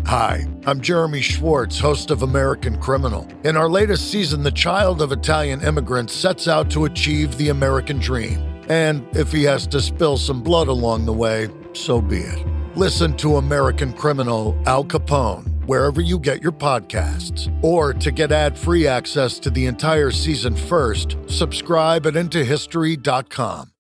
Hi, I'm Jeremy Schwartz, host of American Criminal. In our latest season, the child of Italian immigrants sets out to achieve the American dream. And if he has to spill some blood along the way, so be it. Listen to American Criminal Al Capone wherever you get your podcasts. Or to get ad-free access to the entire season first, subscribe at IntoHistory.com.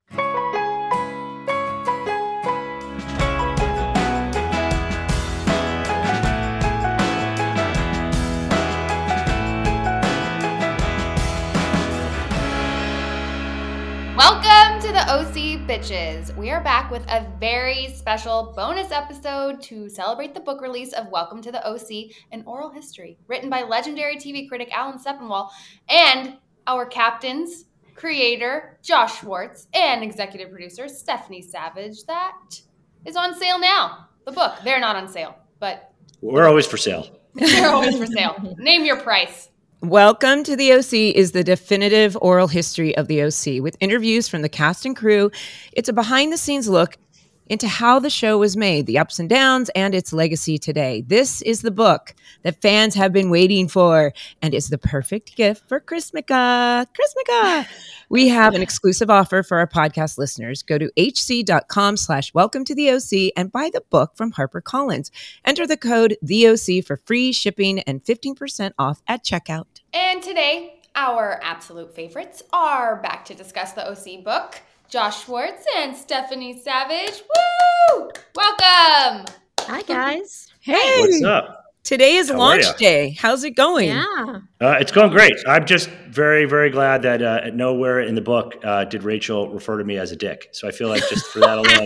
Welcome to the OC Bitches. We are back with a very special bonus episode to celebrate the book release of Welcome to the OC, an oral history written by legendary TV critic Alan Sepinwall and our captains, creator Josh Schwartz, and executive producer Stephanie Savage. That is on sale now. The book, they're not on sale, but we're always for sale. They're always for sale. Name your price. Welcome to the OC is the definitive oral history of the OC with interviews from the cast and crew. It's a behind-the-scenes look into how the show was made, the ups and downs, and its legacy today. This is the book that fans have been waiting for, and it's the perfect gift for Christmaka. We have an exclusive offer for our podcast listeners. Go to hc.com/welcome to the OC and buy the book from HarperCollins. Enter the code THEOC for free shipping and 15% off at checkout. And today, our absolute favorites are back to discuss the OC book. Josh Schwartz and Stephanie Savage. Woo! Welcome. Hi, guys. Hey. What's up? Today is launch day. How's it going? Yeah. It's going great. I'm just very, very glad that at nowhere in the book did Rachel refer to me as a dick. So I feel like just for that alone.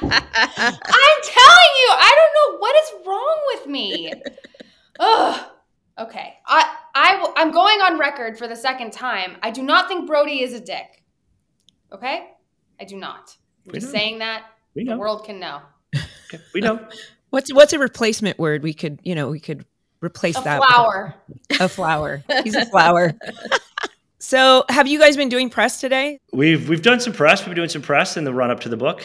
I'm telling you, I don't know what is wrong with me. Ugh. Okay. I'm going on record for the second time. I do not think Brody is a dick. Okay? I do not. I'm just saying that the world can know. Okay. We know. What's a replacement word we could replace that flower. A flower. He's a flower. So have you guys been doing press today? We've done some press. We've been doing some press in the run up to the book.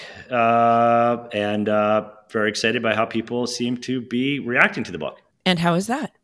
And very excited by how people seem to be reacting to the book. And how is that?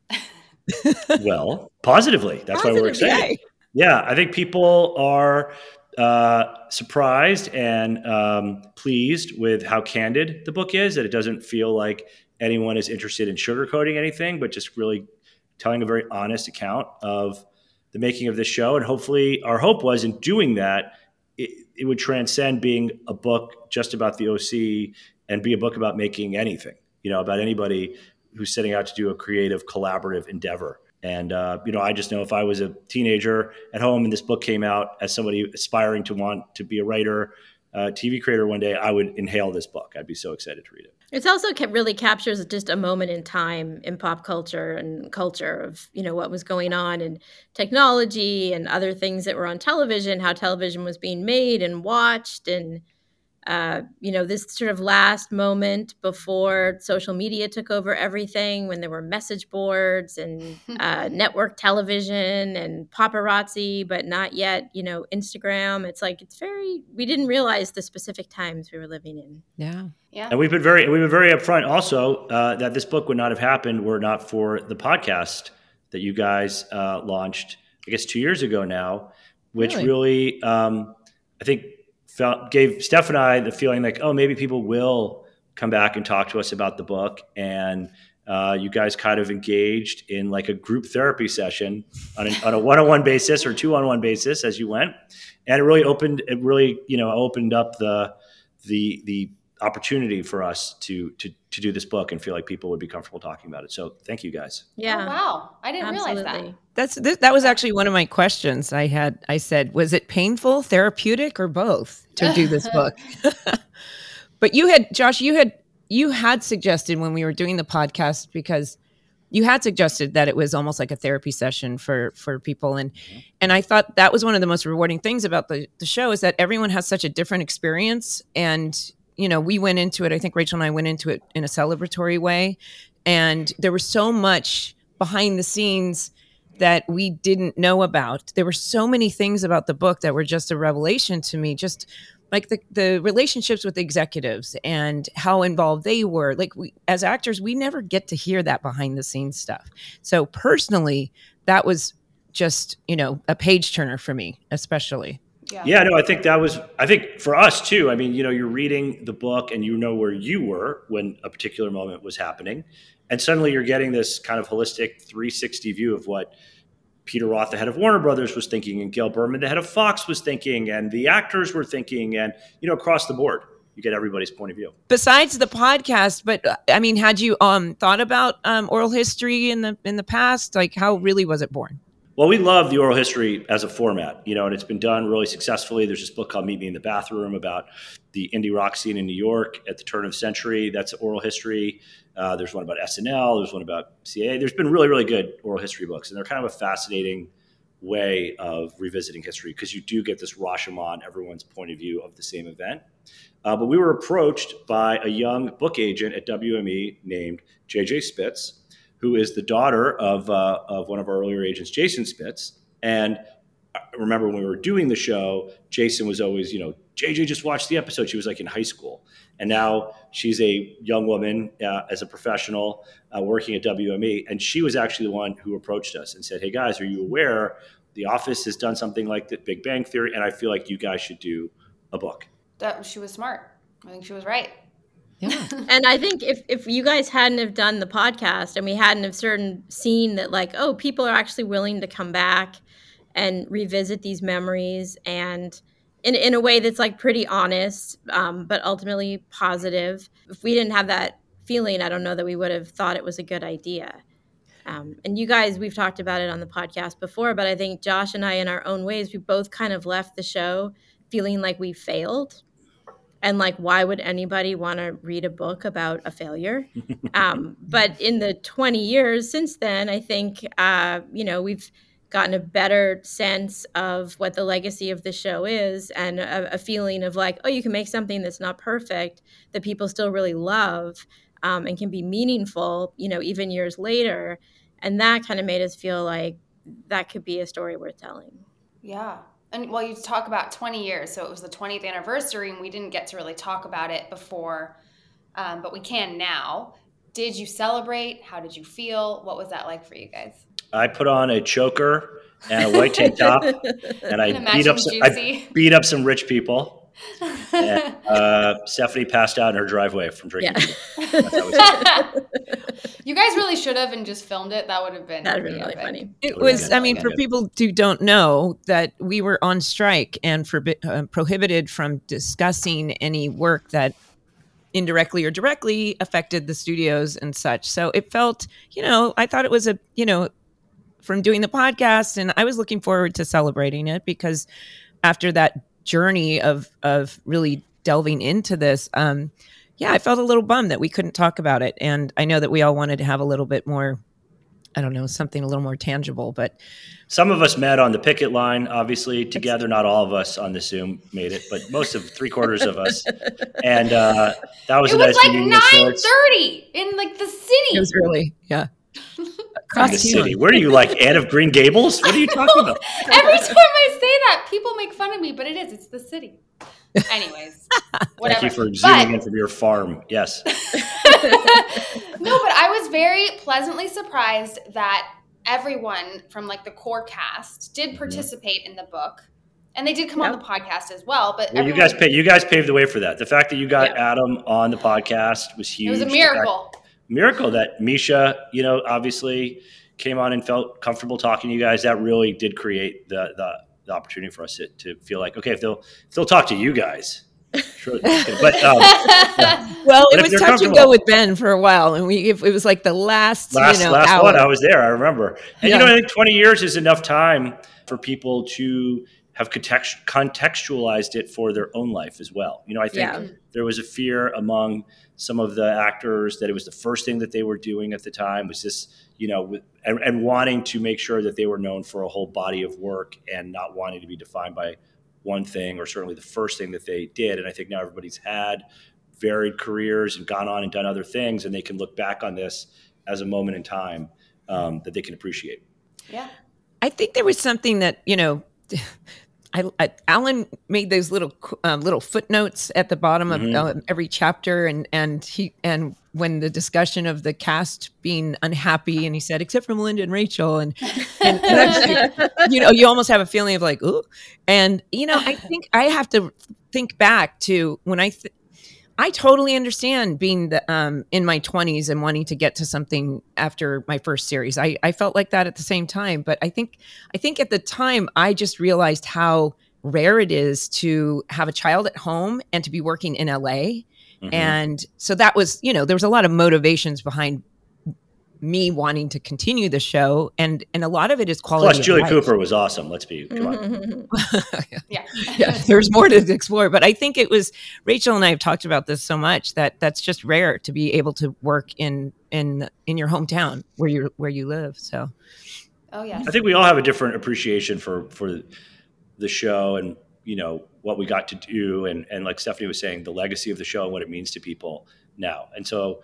Well, positively. That's why we're excited. Yay. Yeah, I think people are surprised and pleased with how candid the book is, that it doesn't feel like anyone is interested in sugarcoating anything, but just really telling a very honest account of the making of this show. And hopefully our hope was in doing that, it would transcend being a book just about the OC and be a book about making anything, about anybody who's setting out to do a creative, collaborative endeavor. And, I just know if I was a teenager at home and this book came out as somebody aspiring to want to be a writer, TV creator one day, I would inhale this book. I'd be so excited to read it. It also really captures just a moment in time in pop culture and culture of, what was going on in technology and other things that were on television, how television was being made and watched, and this sort of last moment before social media took over everything, when there were message boards and network television and paparazzi, but not yet, Instagram. It's like, we didn't realize the specific times we were living in. Yeah. And we've been very upfront also that this book would not have happened were it not for the podcast that you guys launched, I guess 2 years ago now, which really I think gave Steph and I the feeling like, oh, maybe people will come back and talk to us about the book. And you guys kind of engaged in like a group therapy session on a one-on-one basis or two-on-one basis as you went. And it really opened up the opportunity for us to do this book and feel like people would be comfortable talking about it. So thank you guys. Yeah. Oh, wow. I didn't realize that. That was actually one of my questions. I said, was it painful, therapeutic, or both to do this book? But Josh, you had suggested when we were doing the podcast, because you had suggested that it was almost like a therapy session for people. And I thought that was one of the most rewarding things about the show, is that everyone has such a different experience. And we went into it, I think Rachel and I went into it in a celebratory way. And there was so much behind the scenes that we didn't know about. There were so many things about the book that were just a revelation to me, just like the relationships with executives and how involved they were. Like as actors, we never get to hear that behind the scenes stuff. So personally, that was just, a page turner for me, especially. Yeah, no, I think for us too. I mean, you're reading the book and where you were when a particular moment was happening. And suddenly you're getting this kind of holistic 360 view of what Peter Roth, the head of Warner Brothers, was thinking, and Gail Berman, the head of Fox, was thinking, and the actors were thinking, and, across the board, you get everybody's point of view. Besides the podcast, but I mean, had you thought about oral history in the past? Like, how really was it born? Well, we love the oral history as a format, and it's been done really successfully. There's this book called Meet Me in the Bathroom about the indie rock scene in New York at the turn of the century. That's oral history. There's one about SNL. There's one about CAA. There's been really, really good oral history books, and they're kind of a fascinating way of revisiting history because you do get this Rashomon, everyone's point of view of the same event. But we were approached by a young book agent at WME named JJ Spitz, who is the daughter of one of our earlier agents, Jason Spitz. And I remember when we were doing the show, Jason was always, JJ just watched the episode. She was like in high school. And now she's a young woman as a professional working at WME. And she was actually the one who approached us and said, hey, guys, are you aware The Office has done something like the Big Bang Theory? And I feel like you guys should do a book. She was smart. I think she was right. Yeah. And I think if you guys hadn't have done the podcast and we hadn't have seen that, like, oh, people are actually willing to come back and revisit these memories and in a way that's like pretty honest, but ultimately positive. If we didn't have that feeling, I don't know that we would have thought it was a good idea. And you guys, we've talked about it on the podcast before, but I think Josh and I, in our own ways, we both kind of left the show feeling like we failed. And like, why would anybody want to read a book about a failure? But in the 20 years since then, I think, we've gotten a better sense of what the legacy of the show is and a feeling of like, oh, you can make something that's not perfect that people still really love and can be meaningful, even years later. And that kind of made us feel like that could be a story worth telling. Yeah. And you talk about 20 years, so it was the 20th anniversary, and we didn't get to really talk about it before, but we can now. Did you celebrate? How did you feel? What was that like for you guys? I put on a choker and a white tank top, and I beat up some rich people. And Stephanie passed out in her driveway from drinking. Yeah. You guys really should have and just filmed it. That would have been really funny. It was, I mean, for people who don't know, that we were on strike and prohibited from discussing any work that indirectly or directly affected the studios and such. So it felt, I thought it was from doing the podcast, and I was looking forward to celebrating it because after that journey of really delving into this, I felt a little bummed that we couldn't talk about it. And I know that we all wanted to have a little bit more, I don't know, something a little more tangible, but some of us met on the picket line, obviously together. Not all of us on the Zoom made it, but most of 3/4 of us. And that was it a was nice like 9:30 in like the city. It was early, yeah. Across the city. Where are you, like Anne of Green Gables? What are you talking about? Every time I say that, people make fun of me, but it's the city. Anyways, whatever. Thank you for zooming in from your farm. Yes. No, but I was very pleasantly surprised that everyone from like the core cast did participate in the book, and they did come on the podcast as well. But you guys paved the way for that. The fact that you got Adam on the podcast was huge. It was a miracle. Miracle that Misha, obviously came on and felt comfortable talking to you guys. That really did create the opportunity for us to feel like, okay, if they'll talk to you guys. Sure. But, well, it was touch and go with Ben for a while, and it was like the last hour. One. I was there. I remember. And I think 20 years is enough time for people to have contextualized it for their own life as well. I think there was a fear among some of the actors that it was the first thing that they were doing at the time was this, and wanting to make sure that they were known for a whole body of work and not wanting to be defined by one thing or certainly the first thing that they did. And I think now everybody's had varied careers and gone on and done other things, and they can look back on this as a moment in time that they can appreciate. Yeah. I think there was something that, Alan made those little footnotes at the bottom of every chapter, and when the discussion of the cast being unhappy, and he said, except for Melinda and Rachel, and actually, you almost have a feeling of like, ooh, and I think I have to think back to when I totally understand being in my 20s and wanting to get to something after my first series. I felt like that at the same time, but I think at the time I just realized how rare it is to have a child at home and to be working in LA. And so that was, there was a lot of motivations behind me wanting to continue the show, and a lot of it is quality. Plus, Julie Cooper was awesome. Come on. Yeah, there's more to explore, but I think it was Rachel and I have talked about this so much that's just rare to be able to work in your hometown where you live. So, oh yeah, I think we all have a different appreciation for the show and what we got to do, and like Stephanie was saying, the legacy of the show and what it means to people now, and so.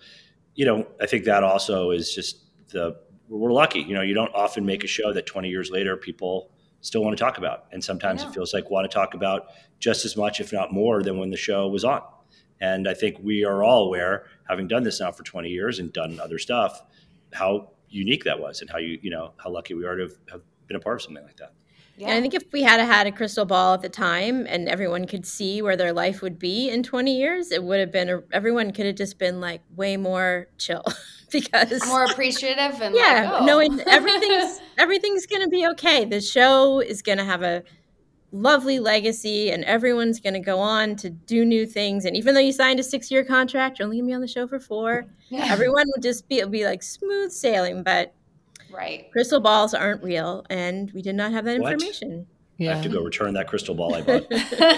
I think that also is just we're lucky. You don't often make a show that 20 years later people still want to talk about. And sometimes it feels like want to talk about just as much, if not more, than when the show was on. And I think we are all aware, having done this now for 20 years and done other stuff, how unique that was and how lucky we are to have been a part of something like that. Yeah. And I think if we had had a crystal ball at the time and everyone could see where their life would be in 20 years, it would have been, everyone could have just been like way more chill because more appreciative and knowing everything's going to be okay. The show is going to have a lovely legacy and everyone's going to go on to do new things. And even though you signed a 6-year contract, you're only going to be on the show for 4. Yeah. Everyone would just be like smooth sailing, but right. Crystal balls aren't real, and we did not have that information. Yeah. I have to go return that crystal ball I bought.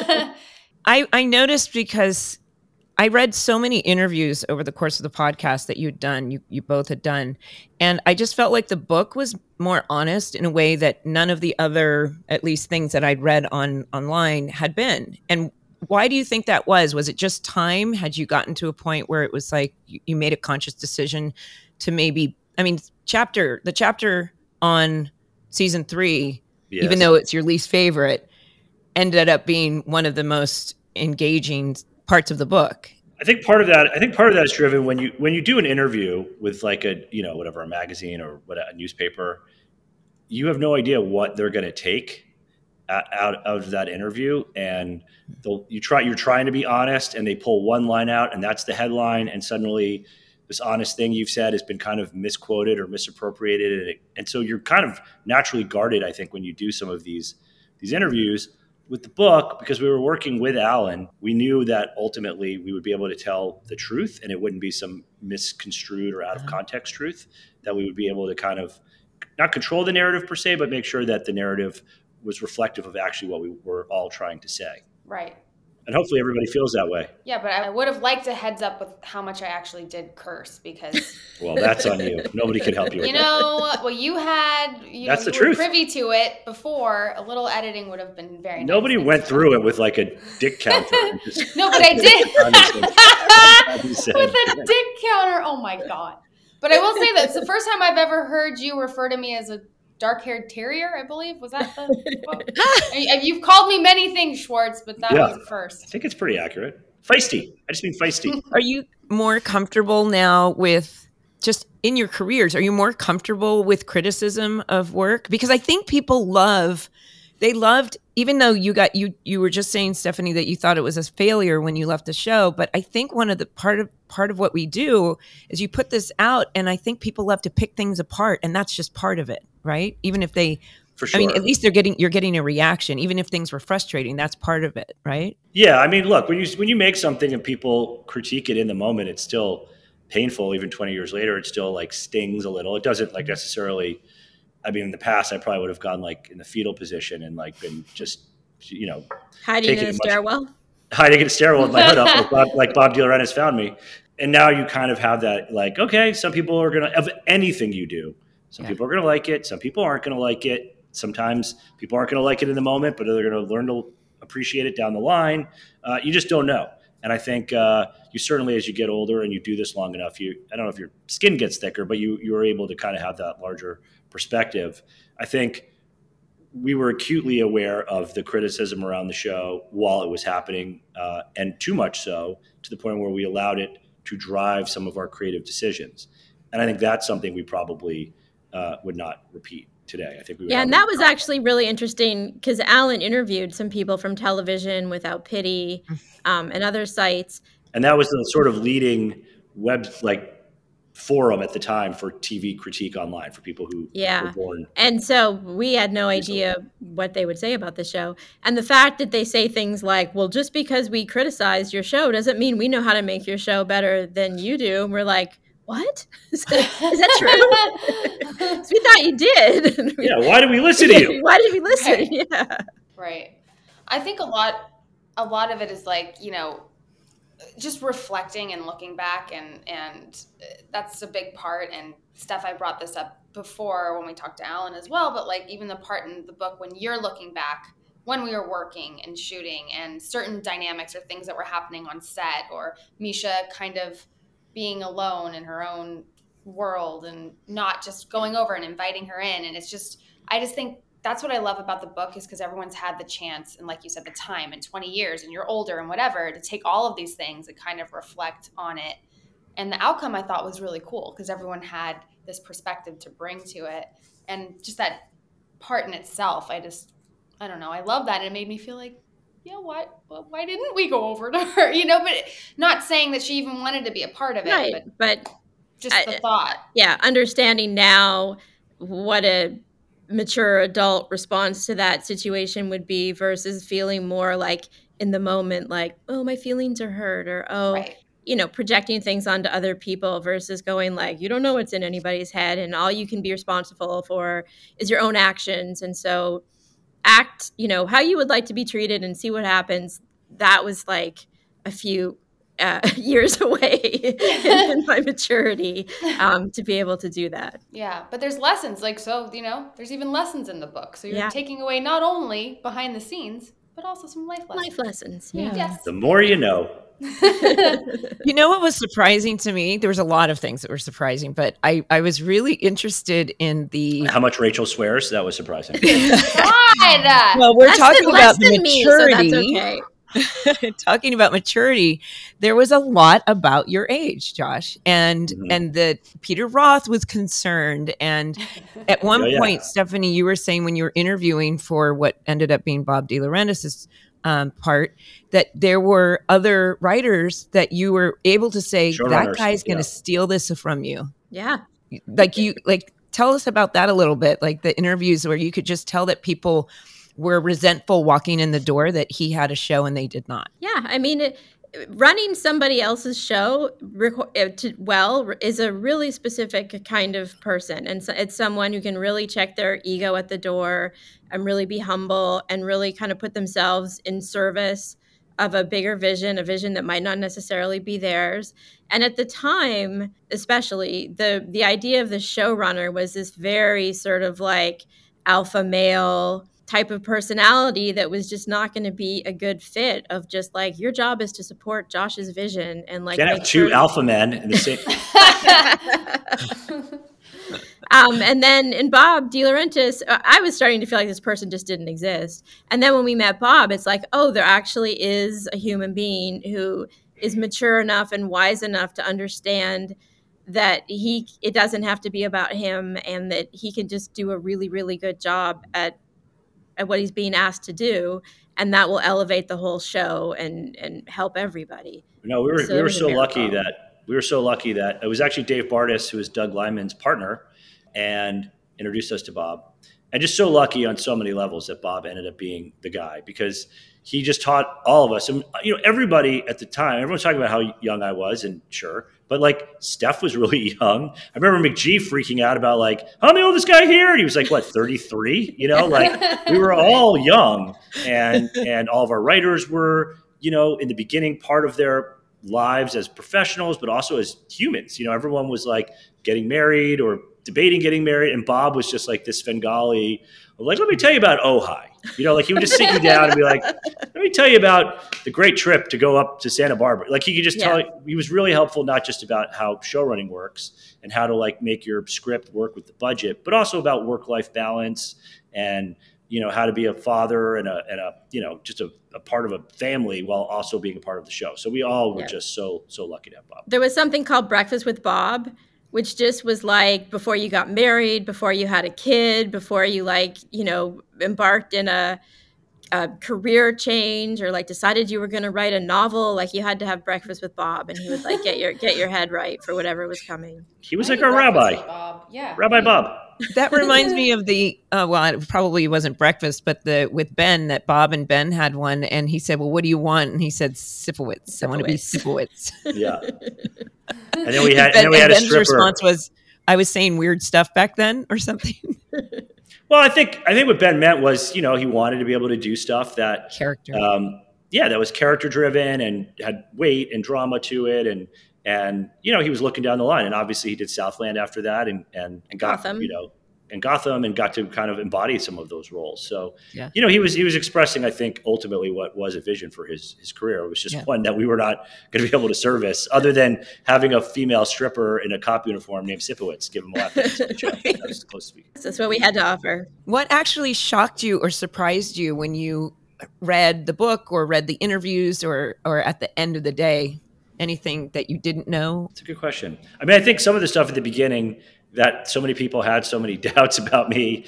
I noticed because I read so many interviews over the course of the podcast that you'd done, you both had done, and I just felt like the book was more honest in a way that none of the other, at least things that I'd read online had been. And why do you think that was? Was it just time? Had you gotten to a point where it was like you made a conscious decision to maybe, the chapter on season 3, yes, even though it's your least favorite, ended up being one of the most engaging parts of the book. I think part of that is driven when you do an interview with like a a magazine or a newspaper, you have no idea what they're going to take out of that interview, and you're trying to be honest, and they pull one line out, and that's the headline, and suddenly this honest thing you've said has been kind of misquoted or misappropriated. And so you're kind of naturally guarded, I think, when you do some of these interviews. With the book, because we were working with Alan, we knew that ultimately we would be able to tell the truth and it wouldn't be some misconstrued or out of context truth, that we would be able to kind of not control the narrative per se, but make sure that the narrative was reflective of actually what we were all trying to say. Right. And hopefully everybody feels that way. Yeah, but I would have liked a heads up with how much I actually did curse because... Well, that's on you. Nobody can help you with that. Well, you had... That's the truth. Were privy to it before. A little editing would have been very nice. Nobody went through it with like a dick counter. No, but I did. With a dick counter. Oh, my God. But I will say that it's the first time I've ever heard you refer to me as a dark-haired terrier, I believe. Was that the quote? You've called me many things, Schwartz, but that was the first. I think it's pretty accurate. Feisty. I just mean feisty. Are you more comfortable now with just in your careers? Are you more comfortable with criticism of work? Because I think people loved, even though you were just saying, Stephanie, that you thought it was a failure when you left the show. But I think one of the part of what we do is you put this out, and I think people love to pick things apart, and that's just part of it, right? Even if they, for sure. at least you're getting a reaction, even if things were frustrating. That's part of it, right? Yeah, look, when you make something and people critique it in the moment, it's still painful. Even 20 years later, it still like stings a little. It doesn't like necessarily. In the past, I probably would have gone like in the fetal position and like been just, hiding in a stairwell. Hiding in a stairwell with my hood up, like Bob Dylan has found me. And now you kind of have that, like, okay, some people are going to, of anything you do, some people are going to like it. Some people aren't going to like it. Sometimes people aren't going to like it in the moment, but they're going to learn to appreciate it down the line. You just don't know. And I think you certainly, as you get older and you do this long enough, I don't know if your skin gets thicker, but you are able to kind of have that larger perspective. I think we were acutely aware of the criticism around the show while it was happening, and too much so to the point where we allowed it to drive some of our creative decisions. And I think that's something we probably would not repeat today. I think we would. Yeah, and that was actually really interesting because Alan interviewed some people from Television Without Pity and other sites. And that was the sort of leading forum at the time for TV critique online for people who were born. And so we had no idea what they would say about the show. And the fact that they say things like, well, just because we criticized your show doesn't mean we know how to make your show better than you do. And we're like, what? Is that true? We thought you did. Yeah, why did we listen to you? Why did we listen? Right. Yeah. Right. I think a lot of it is like, just reflecting and looking back, and that's a big part. And Steph, I brought this up before when we talked to Alan as well, but like even the part in the book when you're looking back when we were working and shooting and certain dynamics or things that were happening on set, or Misha kind of being alone in her own world and not just going over and inviting her in. And it's just, I just think that's what I love about the book, is because everyone's had the chance, and like you said, the time in 20 years and you're older and whatever, to take all of these things and kind of reflect on it. And the outcome I thought was really cool because everyone had this perspective to bring to it. And just that part in itself, I don't know. I love that. And it made me feel like, why didn't we go over to her? But not saying that she even wanted to be a part of it, right. But just the thought. Yeah. Understanding now what a mature adult response to that situation would be versus feeling more like in the moment, like, oh, my feelings are hurt, or, Right. Projecting things onto other people versus going like, you don't know what's in anybody's head and all you can be responsible for is your own actions. And so act, how you would like to be treated and see what happens. That was like a few years away in my maturity to be able to do that. Yeah, but there's lessons, there's even lessons in the book. So you're taking away not only behind the scenes, but also some life lessons. Life lessons, yeah. Yes. The more you know. You know what was surprising to me? There was a lot of things that were surprising, but I was really interested in how much Rachel swears. That was surprising. God! Well, we're talking about the maturity. So that's okay. Talking about maturity, there was a lot about your age, Josh, and that Peter Roth was concerned. And at one point, Stephanie, you were saying when you were interviewing for what ended up being Bob DeLaurentis' part, that there were other writers that you were able to say, that guy's going to steal this from you. Yeah. Tell us about that a little bit, like the interviews where you could just tell that people were resentful walking in the door that he had a show and they did not. Yeah. I mean, running somebody else's show is a really specific kind of person. And so it's someone who can really check their ego at the door and really be humble and really kind of put themselves in service of a bigger vision, a vision that might not necessarily be theirs. And at the time, especially, the idea of the showrunner was this very sort of like alpha male type of personality that was just not going to be a good fit, of just like, your job is to support Josh's vision and like can't have two alpha men in the same. And then in Bob DeLaurentis, I was starting to feel like this person just didn't exist. And then when we met Bob, it's like, oh, there actually is a human being who is mature enough and wise enough to understand that it doesn't have to be about him, and that he can just do a really, really good job at what he's being asked to do, and that will elevate the whole show and help everybody. No, we were so lucky that it was actually Dave Bardis, who was Doug Liman's partner, and introduced us to Bob. And just so lucky on so many levels that Bob ended up being the guy, because he just taught all of us. And everybody at the time, everyone's talking about how young I was, and sure, but like Steph was really young. I remember McGee freaking out about like, I'm the oldest guy here, and he was like, what, 33? Like we were all young, and all of our writers were, in the beginning part of their lives as professionals, but also as humans. Everyone was like getting married or debating getting married, and Bob was just like this Svengali of like, let me tell you about Ojai. Like he would just sit you down and be like, let me tell you about the great trip to go up to Santa Barbara. Like he could just tell. He was really helpful, not just about how showrunning works and how to like make your script work with the budget, but also about work-life balance and how to be a father and a just a part of a family while also being a part of the show. So we all were just so lucky to have Bob. There was something called Breakfast with Bob, which just was like before you got married, before you had a kid, before you embarked in a career change or decided you were going to write a novel. Like you had to have Breakfast with Bob, and he would get your head right for whatever was coming. He was like a rabbi. Bob. Yeah. Rabbi Bob. That reminds me of the it probably wasn't breakfast, but with Ben, that Bob and Ben had one, and he said, "Well, what do you want?" And he said, "Sipowicz. I want to be Sipowicz." Yeah. And then we had a Ben's stripper. response was, "I was saying weird stuff back then," or something. Well, I think what Ben meant was, he wanted to be able to do stuff that character, that was character driven and had weight and drama to it, and he was looking down the line, and obviously he did Southland after that, and got Gotham. And Gotham, and got to kind of embody some of those roles. So yeah. He was expressing, I think, ultimately what was a vision for his career. It was just one that we were not going to be able to service, other than having a female stripper in a cop uniform named Sipowicz give him a lap dance. That was the closest we could. That's what we had to offer. What actually shocked you or surprised you when you read the book or read the interviews or at the end of the day? Anything that you didn't know? It's a good question. I mean, I think some of the stuff at the beginning that so many people had so many doubts about me,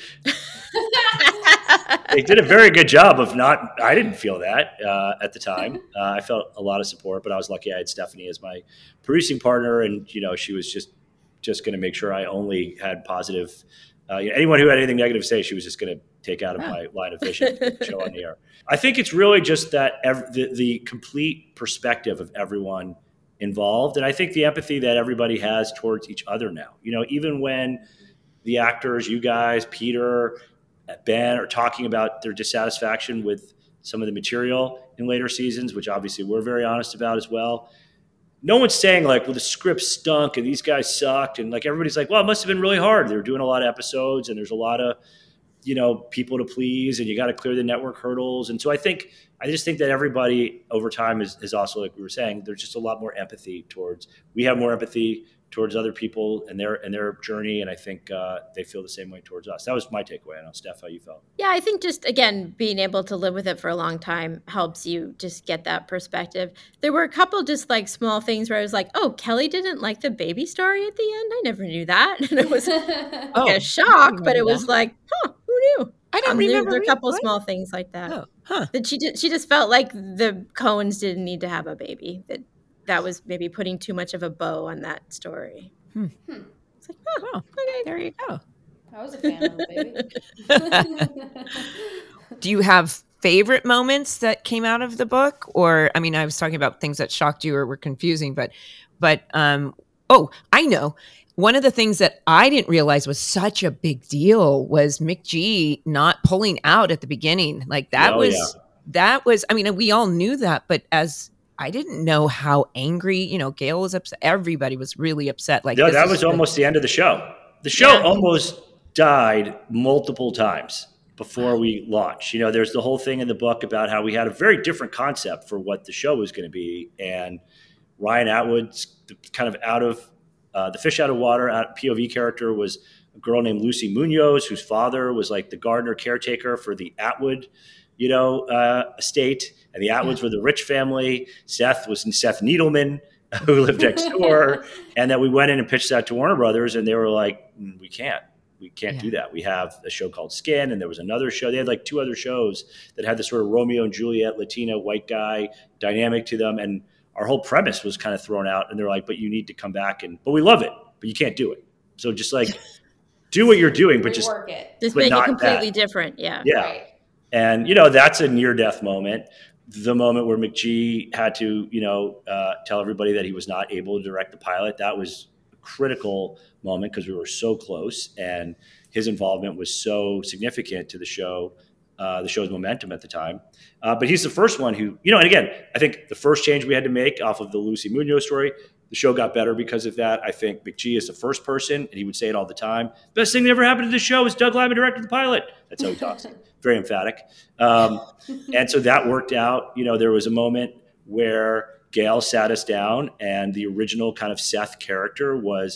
they did a very good job of I didn't feel that at the time. I felt a lot of support, but I was lucky I had Stephanie as my producing partner, and she was just going to make sure I only had positive. Anyone who had anything negative to say, she was just going to take out of my line of vision to show on the air. I think it's really just that the complete perspective of everyone involved, and I think the empathy that everybody has towards each other now. Even when the actors, you guys, Peter, Ben, are talking about their dissatisfaction with some of the material in later seasons, which obviously we're very honest about as well. No one's saying well, the script stunk and these guys sucked, and everybody's like, well, it must have been really hard. They were doing a lot of episodes, and there's a lot of people to please, and you got to clear the network hurdles. And so I just think that everybody over time is also, like we were saying, there's just a lot more empathy we have more empathy towards other people and their journey. And I think they feel the same way towards us. That was my takeaway. I don't know, Steph, how you felt? Yeah, I think just, again, being able to live with it for a long time helps you just get that perspective. There were a couple just small things where I was like, oh, Kelly didn't like the baby story at the end. I never knew that. And it was a shock, but it was like, huh, who knew? I don't remember. There are a couple small things like that. Oh, huh. That she just felt like the Coens didn't need to have a baby. That was maybe putting too much of a bow on that story. It's like, oh, okay, there you go. I was a fan of the baby. Do you have favorite moments that came out of the book? Or, I mean, I was talking about things that shocked you or were confusing, but I know. One of the things that I didn't realize was such a big deal was McG not pulling out at the beginning. That was, I mean, we all knew that, but I didn't know how angry, Gail was upset. Everybody was really upset. That was almost the end of the show. The show almost died multiple times before we launched. There's the whole thing in the book about how we had a very different concept for what the show was going to be. And Ryan Atwood's kind of the fish out of water POV character was a girl named Lucy Munoz, whose father was the gardener caretaker for the Atwood, estate. And the Atwoods were the rich family. Seth Needleman, who lived next door. And that we went in and pitched that to Warner Brothers, and they were like, we can't do that. We have a show called Skin, and there was another show. They had 2 other shows that had this sort of Romeo and Juliet, Latina, white guy dynamic to them. And our whole premise was kind of thrown out, and they're like, but you need to come back, but we love it, but you can't do it. So just do what you're doing, but just work it. Just make it completely different. Yeah. Yeah. Right. And, that's a near-death moment. The moment where McG had to, tell everybody that he was not able to direct the pilot, that was a critical moment because we were so close, and his involvement was so significant to the show's momentum at the time. But he's the first one who, and again, I think the first change we had to make off of the Lucy Munoz story, the show got better because of that. I think McG is the first person, and he would say it all the time, best thing that ever happened to the show is Doug Liman directed the pilot. That's how he talks. Very emphatic. And so that worked out. There was a moment where Gail sat us down, and the original kind of Seth character was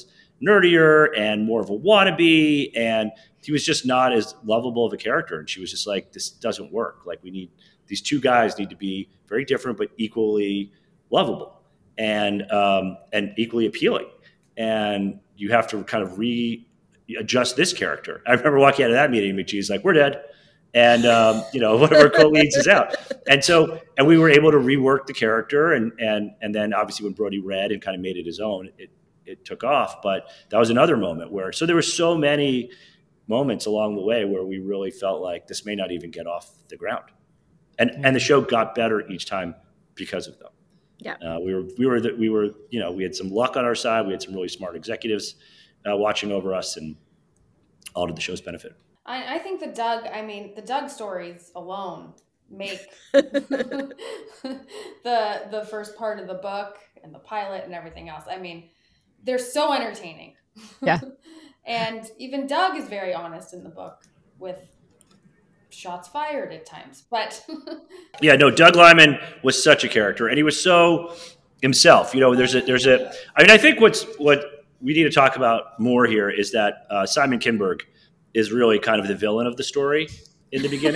nerdier and more of a wannabe, and he was just not as lovable of a character. And she was just like, this doesn't work. Like, these two guys need to be very different but equally lovable and equally appealing. And you have to kind of readjust this character. I remember walking out of that meeting, McGee's like, we're dead. And, one of our co-leads is out. And we were able to rework the character. And then obviously when Brody read and kind of made it his own, it took off. But that was another moment so there were so many moments along the way where we really felt like this may not even get off the ground. And the show got better each time because of them. Yeah. We had some luck on our side. We had some really smart executives watching over us, and all to the show's benefit. I think the Doug stories alone make the first part of the book and the pilot and everything else. I mean, they're so entertaining. Yeah. And even Doug is very honest in the book with shots fired at times. But yeah, no, Doug Liman was such a character, and he was so himself. I think what we need to talk about more here is that Simon Kinberg is really kind of the villain of the story in the beginning.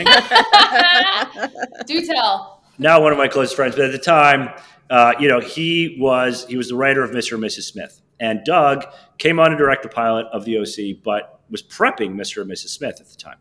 Do tell. Now one of my closest friends, but at the time, he was the writer of Mr. and Mrs. Smith. And Doug came on to direct the pilot of the OC, but was prepping Mr. and Mrs. Smith at the time.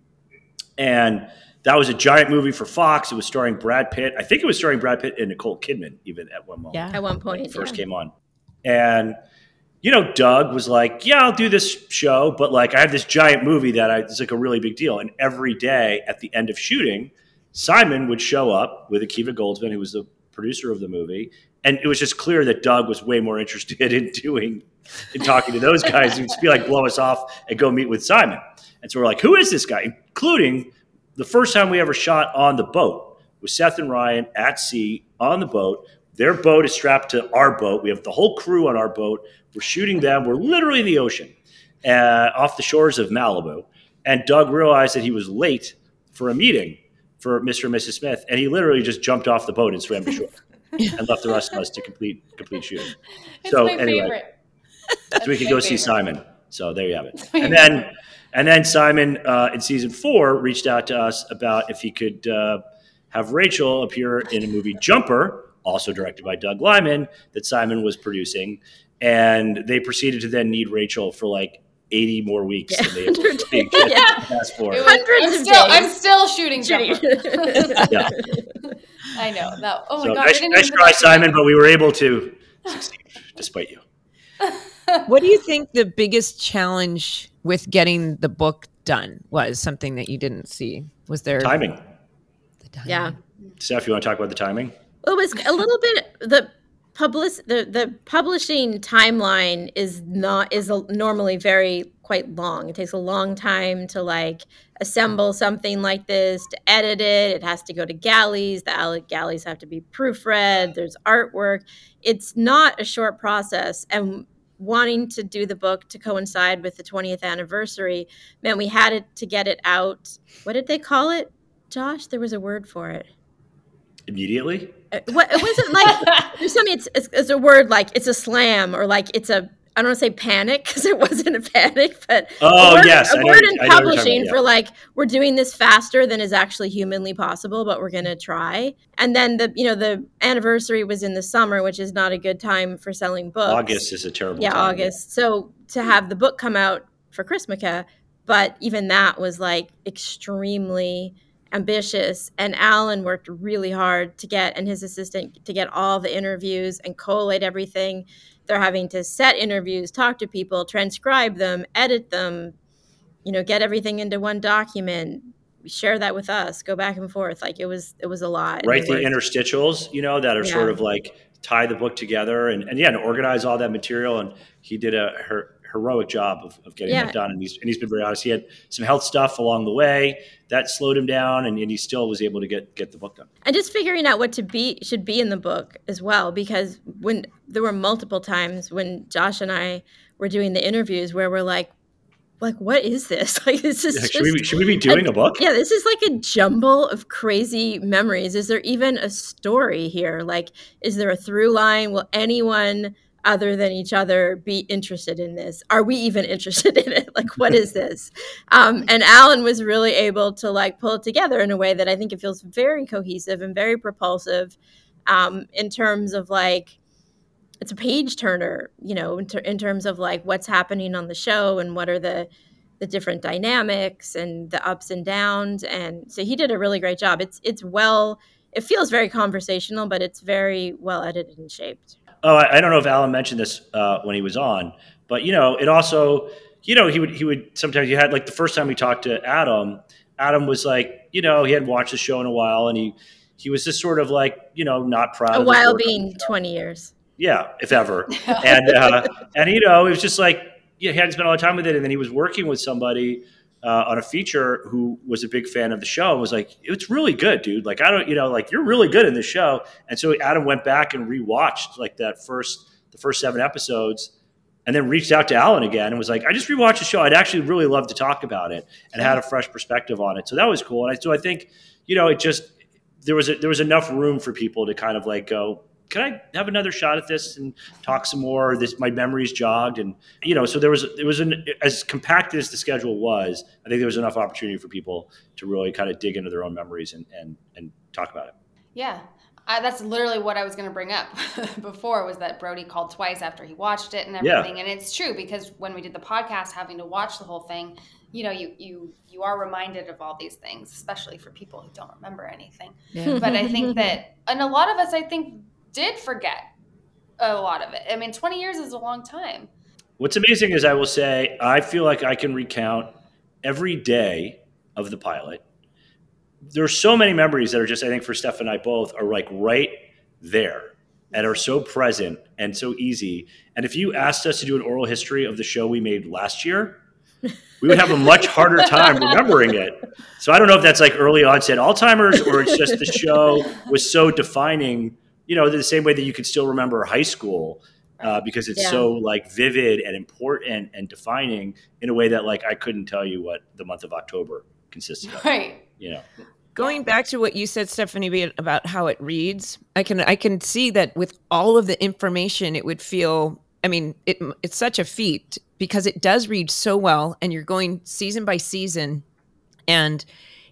And that was a giant movie for Fox. It was starring Brad Pitt. I think it was starring Brad Pitt and Nicole Kidman even at one moment. Yeah, at one point. When it first came on. And, Doug was like, yeah, I'll do this show, but like I have this giant movie it's like a really big deal. And every day at the end of shooting, Simon would show up with Akiva Goldsman, who was the producer of the movie. And it was just clear that Doug was way more interested in talking to those guys. He'd just be like, blow us off and go meet with Simon. And so we're like, who is this guy? Including the first time we ever shot on the boat was Seth and Ryan at sea on the boat. Their boat is strapped to our boat. We have the whole crew on our boat. We're shooting them. We're literally in the ocean off the shores of Malibu. And Doug realized that he was late for a meeting for Mr. and Mrs. Smith. And he literally just jumped off the boat and swam to shore and left the rest of us to complete shooting. It's so my anyway, favorite. so we could go see Simon. So there you have it. And then Simon in season 4 reached out to us about if he could have Rachel appear in a movie Jumper, also directed by Doug Liman, that Simon was producing. And they proceeded to then need Rachel for like 80 more weeks than they asked for. I'm still shooting Jumper. Yeah. I know. Oh my so God. Nice try, Simon, but we were able to succeed despite you. What do you think the biggest challenge with getting the book done was? Something that you didn't see? Was there timing? The timing. Yeah. Steph, you want to talk about the timing? Well, it was a little bit the publishing timeline is normally quite long. It takes a long time to like assemble something like this, to edit it. It has to go to galleys. The galleys have to be proofread. There's artwork. It's not a short process. And wanting to do the book to coincide with the 20th anniversary meant we had to get it out. What did they call it, Josh? There was a word for it. Immediately? It wasn't like there's something. It's a word like it's a slam or like it's a. I don't want to say panic because it wasn't a panic, but a word in publishing for like we're doing this faster than is actually humanly possible, but we're going to try. And then the anniversary was in the summer, which is not a good time for selling books. August is a terrible time. Yeah, August. So to have the book come out for Christmaka, but even that was like extremely ambitious, and Alan worked really hard and his assistant to get all the interviews and collate everything. They're having to set interviews, talk to people, transcribe them, edit them, get everything into one document, share that with us, go back and forth. Like it was a lot. Write the interstitials, that are sort of like tie the book together and to organize all that material. And he did a heroic job of getting that done. And he's been very honest. He had some health stuff along the way that slowed him down, and he still was able to get the book done. And just figuring out what should be in the book as well, because when there were multiple times when Josh and I were doing the interviews where we're like, what is this? Like, this is should we be doing a book? Yeah, this is like a jumble of crazy memories. Is there even a story here? Like, is there a through line? Will anyone other than each other be interested in this? Are we even interested in it? Like, what is this? And Alan was really able to like pull it together in a way that I think it feels very cohesive and very propulsive, in terms of like, it's a page turner, you know, in terms of like what's happening on the show and what are the different dynamics and the ups and downs. And so he did a really great job. It feels very conversational, but it's very well edited and shaped. Oh, I don't know if Alan mentioned this when he was on, but it also, he would sometimes, you had like the first time we talked to Adam was like, he hadn't watched the show in a while, and he was just sort of like, not proud. A while being 20 years. Yeah, if ever. And it was just like, he hadn't spent a lot of time with it, and then he was working with somebody on a feature who was a big fan of the show and was like, it's really good, dude. Like, I don't, like, you're really good in the show. And so Adam went back and rewatched like the first 7 episodes, and then reached out to Alan again and was like, I just rewatched the show. I'd actually really love to talk about it, and had a fresh perspective on it. So that was cool. And so I think, it just, there was enough room for people to kind of like go, can I have another shot at this and talk some more? My memory's jogged. And, so there was as compacted as the schedule was, I think there was enough opportunity for people to really kind of dig into their own memories and talk about it. Yeah. That's literally what I was going to bring up before, was that Brody called twice after he watched it and everything. Yeah. And it's true, because when we did the podcast, having to watch the whole thing, you are reminded of all these things, especially for people who don't remember anything. Yeah. But I think that, and a lot of us, I think, did forget a lot of it. I mean, 20 years is a long time. What's amazing is, I will say, I feel like I can recount every day of the pilot. There's so many memories that are just, I think for Steph and I both, are like right there and are so present and so easy. And if you asked us to do an oral history of the show we made last year, we would have a much harder time remembering it. So I don't know if that's like early onset Alzheimer's, or it's just the show was so defining, the same way that you could still remember high school, because it's so like vivid and important and defining in a way that like I couldn't tell you what the month of October consisted of. Right. Going back to what you said, Stephanie, about how it reads, I can see that with all of the information, it would feel, I mean, it's such a feat, because it does read so well, and you're going season by season, and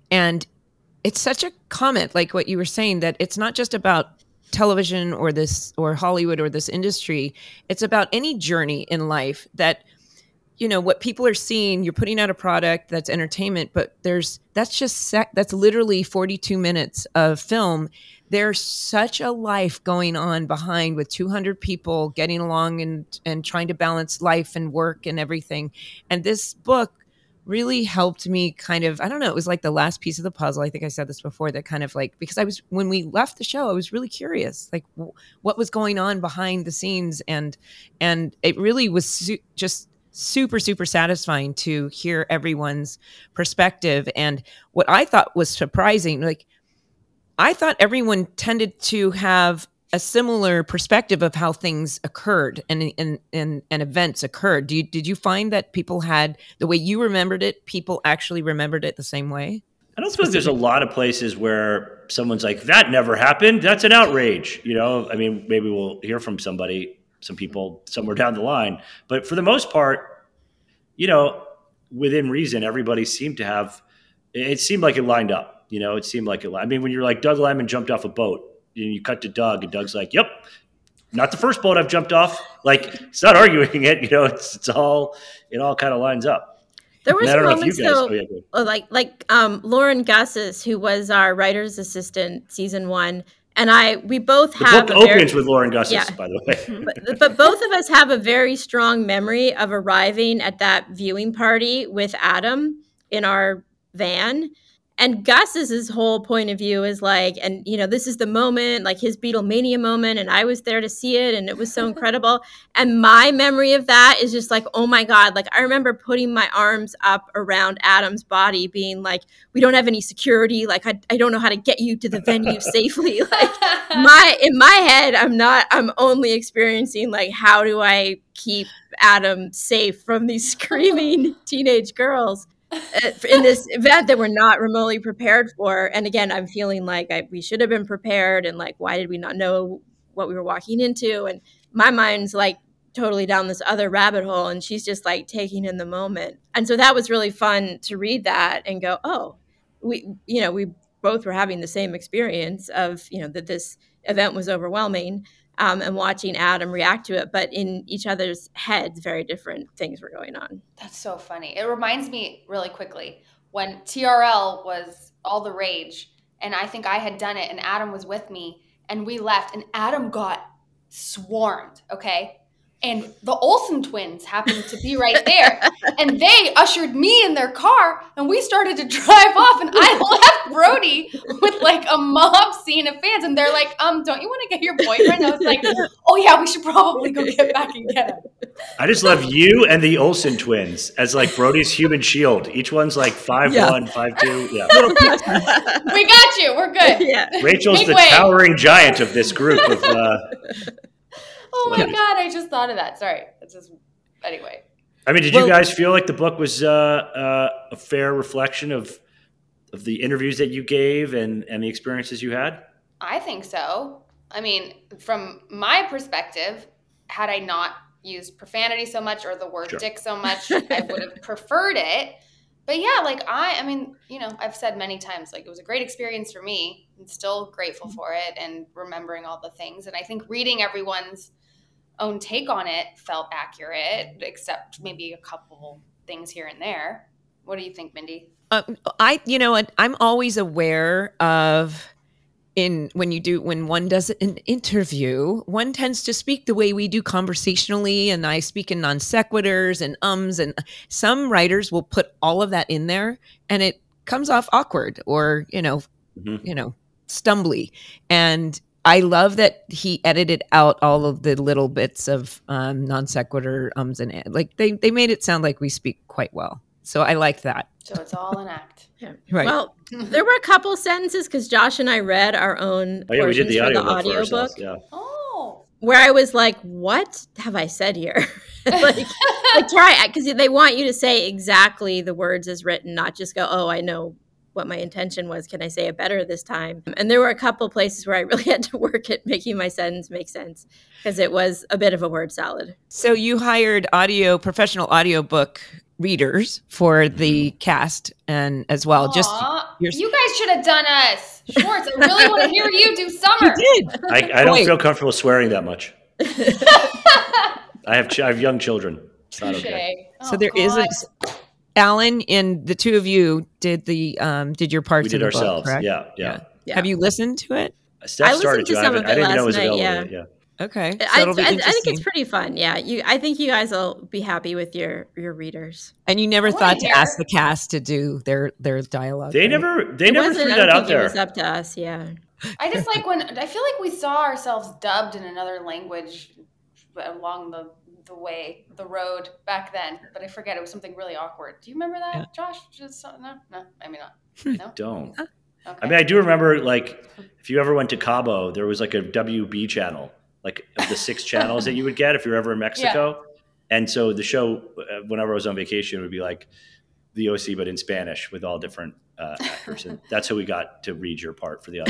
it's such a comment, like what you were saying, that it's not just about television or Hollywood or this industry. It's about any journey in life that, what people are seeing. You're putting out a product that's entertainment, but that's literally 42 minutes of film. There's such a life going on behind, with 200 people getting along and trying to balance life and work and everything. And this book really helped me kind of, I don't know, it was like the last piece of the puzzle. I think I said this before, that kind of like, because when we left the show, I was really curious, like what was going on behind the scenes. And it really was just super, super satisfying to hear everyone's perspective. And what I thought was surprising, like, I thought everyone tended to have a similar perspective of how things occurred and events occurred. Did you find that people had, the way you remembered it, people actually remembered it the same way? I don't think there's a lot of places where someone's like, that never happened. That's an outrage. I mean, maybe we'll hear from some people somewhere down the line. But for the most part, within reason, everybody seemed to have, it seemed like it lined up. It seemed like I mean, when you're like, Doug Liman jumped off a boat, you cut to Doug, and Doug's like, yep, not the first boat I've jumped off. Like, it's not arguing it. It all kind of lines up. There were some moments though, like Lauren Gussis, who was our writer's assistant season 1, and we both have the book opens with Lauren Gussis, by the way. but both of us have a very strong memory of arriving at that viewing party with Adam in our van. And Gus's whole point of view is like, and this is the moment, like his Beatlemania moment, and I was there to see it, and it was so incredible. And my memory of that is just like, oh my God, like I remember putting my arms up around Adam's body, being like, we don't have any security, like I don't know how to get you to the venue safely. Like in my head, I'm only experiencing like, how do I keep Adam safe from these screaming teenage girls in this event that we're not remotely prepared for. And again, I'm feeling like we should have been prepared, and like, why did we not know what we were walking into? And my mind's like totally down this other rabbit hole, and she's just like taking in the moment. And so that was really fun to read that and go, oh, we both were having the same experience of, that this event was overwhelming, and watching Adam react to it, but in each other's heads, very different things were going on. That's so funny. It reminds me really quickly when TRL was all the rage, and I think I had done it, and Adam was with me, and we left, and Adam got swarmed, okay? And the Olsen twins happened to be right there. And they ushered me in their car, and we started to drive off. And I left Brody with like a mob scene of fans. And they're like, don't you want to get your boyfriend? I was like, oh yeah, we should probably go get back and get him. I just love you and the Olsen twins as like Brody's human shield. Each one's like 5'1", 5'2". Yeah. We got you. We're good. Yeah. Rachel's the towering giant of this group of oh my God, I just thought of that. Sorry. That's just anyway. I mean, did you guys feel like the book was a fair reflection of the interviews that you gave and the experiences you had? I think so. I mean, from my perspective, had I not used profanity so much or the word dick so much, I would have preferred it. But yeah, like I mean, I've said many times, like it was a great experience for me. I'm still grateful for it and remembering all the things. And I think reading everyone's own take on it felt accurate, except maybe a couple things here and there. What do you think, Mindy? I'm always aware of when one does an interview, one tends to speak the way we do conversationally, and I speak in non sequiturs and and some writers will put all of that in there, and it comes off awkward or stumbly. And I love that he edited out all of the little bits of non sequitur and like they made it sound like we speak quite well. So I like that. So it's all an act. Yeah. Right. Well, there were a couple sentences because Josh and I read our own we did the audiobook. Yeah. Oh. Where I was like, what have I said here? like try, because they want you to say exactly the words as written, not just go, oh, I know what my intention was. Can I say it better this time? And there were a couple places where I really had to work at making my sentence make sense because it was a bit of a word salad. So you hired professional audiobook readers for the cast and as well. Aww. You guys should have done us. Schwartz, I really want to hear you do Summer. You did. I don't feel comfortable swearing that much. I have young children. It's not okay. So there isn't. Alan and the two of you did your parts. We did in the ourselves. Book, Yeah. Have you listened to it? Steph started to. I didn't know it was available. Yeah. Okay. So I think it's pretty fun. Yeah. I think you guys will be happy with your readers. And you never thought to ask the cast to do their dialogue. They never threw that out there. It was up to us. Yeah. I just like when I feel like we saw ourselves dubbed in another language along the road back then, but I forget, it was something really awkward. Do you remember that, Josh? No, maybe not. No? Don't. Okay. I mean, I do remember, like, if you ever went to Cabo, there was like a WB channel, like of the 6 channels that you would get if you're ever in Mexico. Yeah. And so the show, whenever I was on vacation, would be like the OC, but in Spanish with all different actors. And that's how we got to read your part for the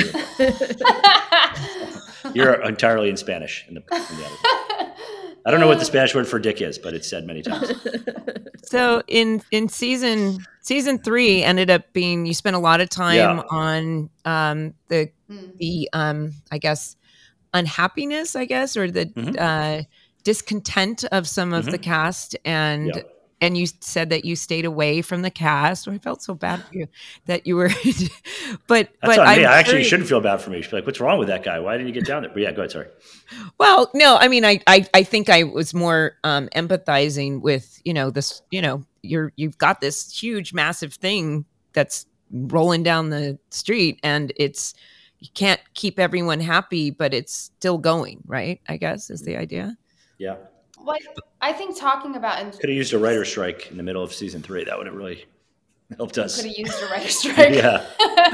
audiobook. You're entirely in Spanish in the audiobook. I don't know what the Spanish word for dick is, but it's said many times. So in season 3 ended up being, you spent a lot of time on the I guess unhappiness, or the discontent of some of the cast, and you said that you stayed away from the cast. I felt so bad for you that you were, but that's on me. I actually shouldn't feel bad for me. She'd be like, "What's wrong with that guy? Why didn't you get down there?" But yeah, go ahead. Sorry. Well, no, I mean, I think I was more empathizing with, this, you've got this huge, massive thing that's rolling down the street, and you can't keep everyone happy, but it's still going, right? I guess is the idea. Yeah. Well, I think talking about could have used a writer's strike in the middle of season 3. That would have really helped us. Could have used a writer's strike. Yeah.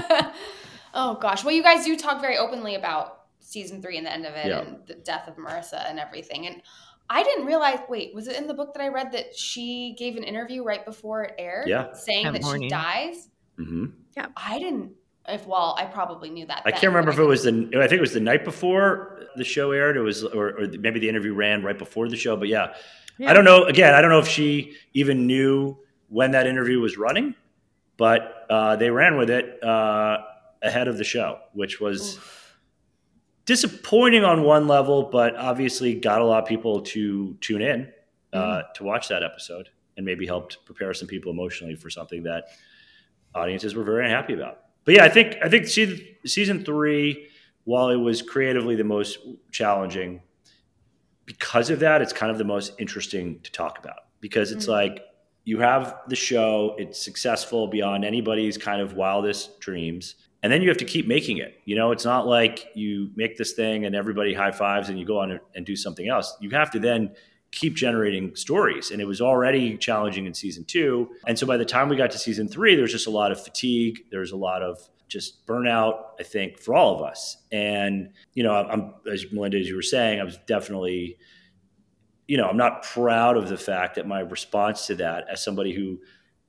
Oh gosh. Well, you guys do talk very openly about season 3 and the end of it, and the death of Marissa and everything. And I didn't realize. Wait, was it in the book that I read that she gave an interview right before it aired, saying that she dies? Mm-hmm. Yeah. I didn't. I probably knew that. I can't remember if it was I think it was the night before the show aired. It was, or maybe the interview ran right before the show. But yeah, I don't know. Again, I don't know if she even knew when that interview was running, but they ran with it ahead of the show, which was disappointing on one level, but obviously got a lot of people to tune in to watch that episode, and maybe helped prepare some people emotionally for something that audiences were very unhappy about. But yeah, I think season 3, while it was creatively the most challenging, because of that, it's kind of the most interesting to talk about, because it's like you have the show, it's successful beyond anybody's kind of wildest dreams, and then you have to keep making it. You know, it's not like you make this thing and everybody high fives and you go on and do something else. You have to then keep generating stories. And it was already challenging in season 2. And so by the time we got to season 3, there's just a lot of fatigue. There's a lot of just burnout, I think, for all of us. And, you know, I'm, as Melinda, as you were saying, I was definitely, you know, I'm not proud of the fact that my response to that, as somebody who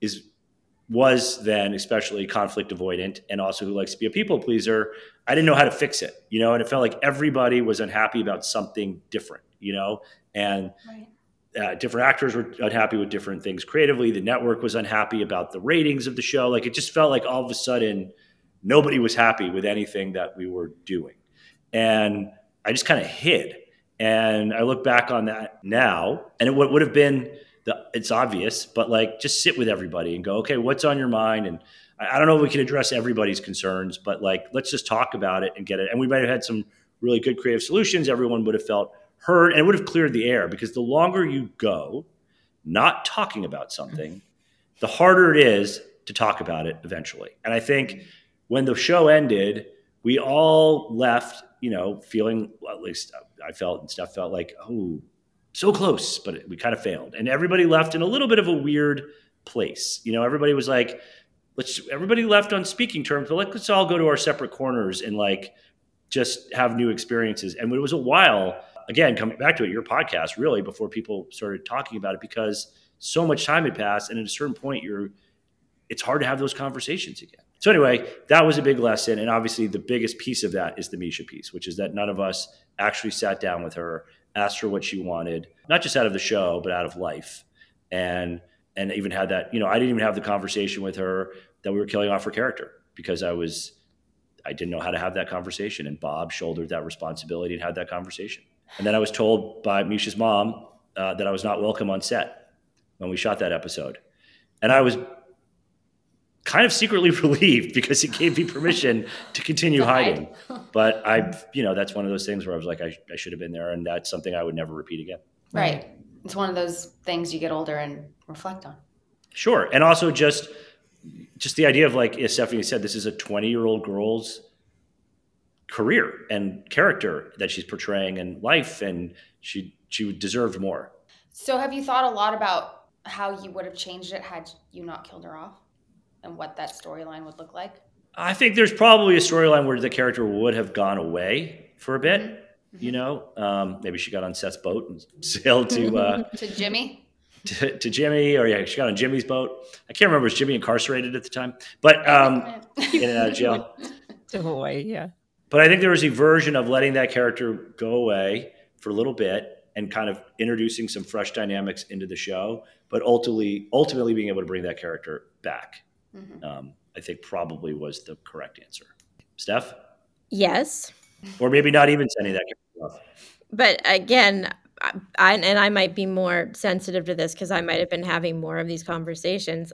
was then especially conflict avoidant and also who likes to be a people pleaser, I didn't know how to fix it, you know, and it felt like everybody was unhappy about something different, you know, and different actors were unhappy with different things creatively. The network was unhappy about the ratings of the show. Like, it just felt like all of a sudden nobody was happy with anything that we were doing. And I just kind of hid. And I look back on that now, and it would have been, it's obvious, but like, just sit with everybody and go, okay, what's on your mind? And I don't know if we can address everybody's concerns, but like, let's just talk about it and get it. And we might have had some really good creative solutions. Everyone would have felt heard, and it would have cleared the air, because the longer you go not talking about something, the harder it is to talk about it eventually. And I think when the show ended, we all left, you know, feeling, at least I felt, and Steph felt like, oh, so close, but we kind of failed. And everybody left in a little bit of a weird place. You know, everybody was like, everybody left on speaking terms, but like, let's all go to our separate corners and like just have new experiences. And it was a while, again, coming back to it, your podcast, really, before people started talking about it, because so much time had passed. And at a certain point, it's hard to have those conversations again. So anyway, that was a big lesson. And obviously the biggest piece of that is the Misha piece, which is that none of us actually sat down with her, asked her what she wanted, not just out of the show, but out of life. And even had that, you know, I didn't even have the conversation with her that we were killing off her character, because I didn't know how to have that conversation. And Bob shouldered that responsibility and had that conversation. And then I was told by Misha's mom that I was not welcome on set when we shot that episode. And I was kind of secretly relieved, because it gave me permission to continue hiding. But that's one of those things where I was like, I should have been there. And that's something I would never repeat again. Right. It's one of those things you get older and reflect on. Sure. And also just the idea of, like, as Stephanie said, this is a 20-year-old girl's career and character that she's portraying in life, and she deserved more. So have you thought a lot about how you would have changed it had you not killed her off, and what that storyline would look like? I think there's probably a storyline where the character would have gone away for a bit. Mm-hmm. You know, maybe she got on Seth's boat and sailed to to Jimmy. To Jimmy, or she got on Jimmy's boat. I can't remember, was Jimmy incarcerated at the time? But in and out of jail. To Hawaii, yeah. But I think there was a version of letting that character go away for a little bit and kind of introducing some fresh dynamics into the show, but ultimately being able to bring that character back. Mm-hmm. I think probably was the correct answer. Steph? Yes. Or maybe not even sending that character off. But again, I might be more sensitive to this because I might have been having more of these conversations.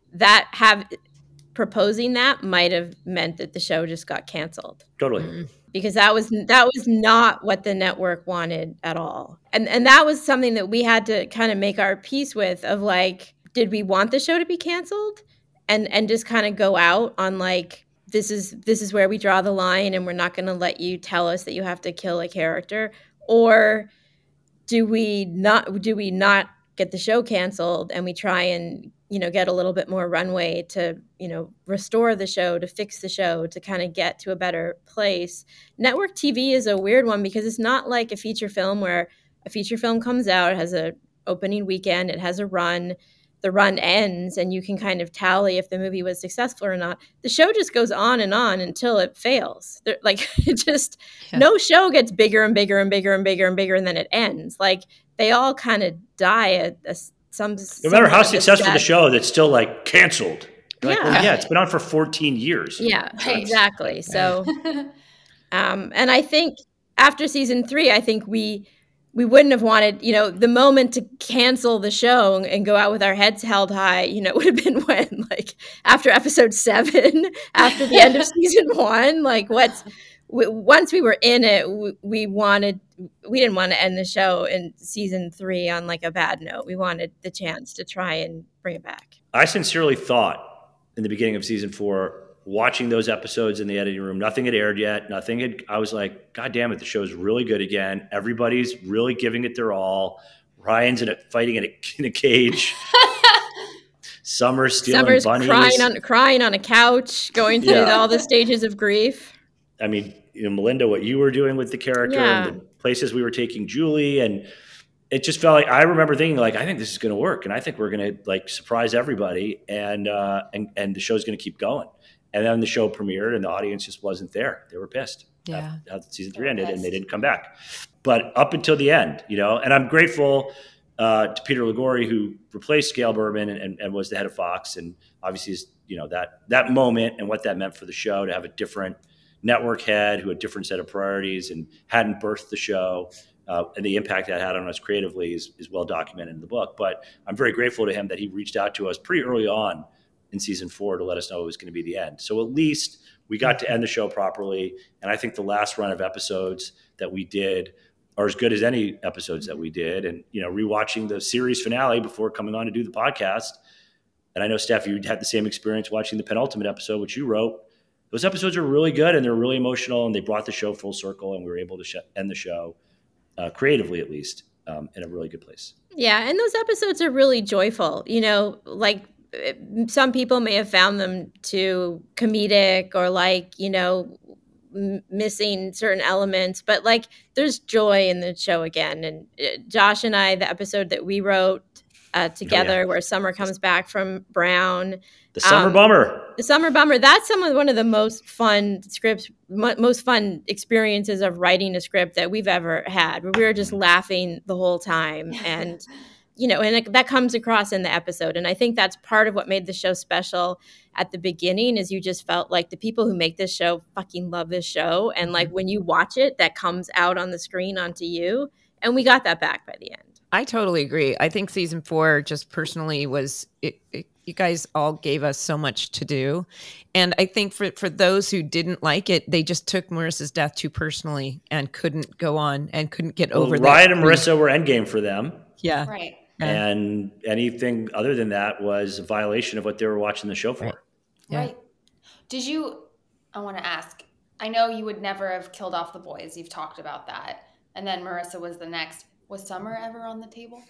Proposing that might have meant that the show just got canceled. Totally. Mm-hmm. Because that was not what the network wanted at all. And that was something that we had to kind of make our peace with, of like, did we want the show to be canceled? And just kind of go out on like, this is where we draw the line, and we're not going to let you tell us that you have to kill a character? Or do we not get the show canceled and we try and, you know, get a little bit more runway to, you know, restore the show, to fix the show, to kind of get to a better place? Network TV is a weird one, because it's not like a feature film where a feature film comes out, it has a opening weekend, it has a run, the run ends and you can kind of tally if the movie was successful or not. The show just goes on and on until it fails. Like it just no show gets bigger and bigger and bigger and bigger and bigger and then it ends. Like they all kind of die at some. No matter how successful the show, that's still like canceled. Like, well, yeah, it's been on for 14 years. Yeah, exactly. So, and I think after season 3, I think we wouldn't have wanted, the moment to cancel the show and go out with our heads held high, would have been when, like, after episode 7, after the end of season 1, like, once we were in it, we didn't want to end the show in season 3 on, like, a bad note. We wanted the chance to try and bring it back. I sincerely thought in the beginning of season 4, watching those episodes in the editing room, nothing had aired yet. I was like, God damn it, the show's really good again. Everybody's really giving it their all. Ryan's fighting in a cage. Summer's stealing bunnies. Crying on a couch, going through all the stages of grief. I mean, Melinda, what you were doing with the character and the places we were taking Julie, and it just felt like I remember thinking like, I think this is going to work, and I think we're going to like surprise everybody, and the show's going to keep going. And then the show premiered, and the audience just wasn't there. They were pissed. Yeah, how season 3 ended, and they didn't come back. But up until the end, and I'm grateful to Peter Liguori, who replaced Gail Berman and was the head of Fox, and obviously, that moment and what that meant for the show to have a different network head who had a different set of priorities and hadn't birthed the show. And the impact that had on us creatively is well documented in the book. But I'm very grateful to him that he reached out to us pretty early on in season 4 to let us know it was going to be the end. So at least we got to end the show properly. And I think the last run of episodes that we did are as good as any episodes that we did. And, rewatching the series finale before coming on to do the podcast. And I know, Steph, you had the same experience watching the penultimate episode, which you wrote. Those episodes are really good and they're really emotional, and they brought the show full circle, and we were able to end the show creatively, at least, in a really good place. Yeah. And those episodes are really joyful, like some people may have found them too comedic or like, missing certain elements, but like there's joy in the show again. And Josh and I, the episode that we wrote together where Summer comes back from Brown. The Summer Bummer. The Summer Bummer. That's one of the most fun scripts, most fun experiences of writing a script that we've ever had, where we were just laughing the whole time. And, and that comes across in the episode. And I think that's part of what made the show special at the beginning, is you just felt like the people who make this show fucking love this show. And like when you watch it, that comes out on the screen onto you. And we got that back by the end. I totally agree. I think season 4 just personally was you guys all gave us so much to do. And I think for those who didn't like it, they just took Marissa's death too personally and couldn't go on and couldn't get over that. Ryan and Marissa were endgame for them. Yeah. Right. And anything other than that was a violation of what they were watching the show for. Right. Yeah. Right. I want to ask, I know you would never have killed off the boys. You've talked about that. And then Marissa was the next. Was Summer ever on the table?